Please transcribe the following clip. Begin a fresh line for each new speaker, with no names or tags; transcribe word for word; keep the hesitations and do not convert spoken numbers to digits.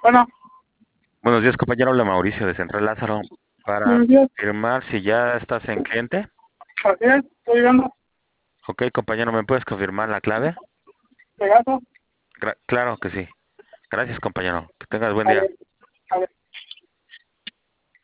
Bueno,
Buenos días, compañero. Habla Mauricio de Central Lázaro. Para
buenos días.
confirmar si ya estás en cliente.
Así es, estoy llegando.
Ok, compañero, ¿me puedes confirmar la clave?
Pegaso.
Gra- claro que sí. Gracias, compañero. Que tengas buen
A
día.
ver.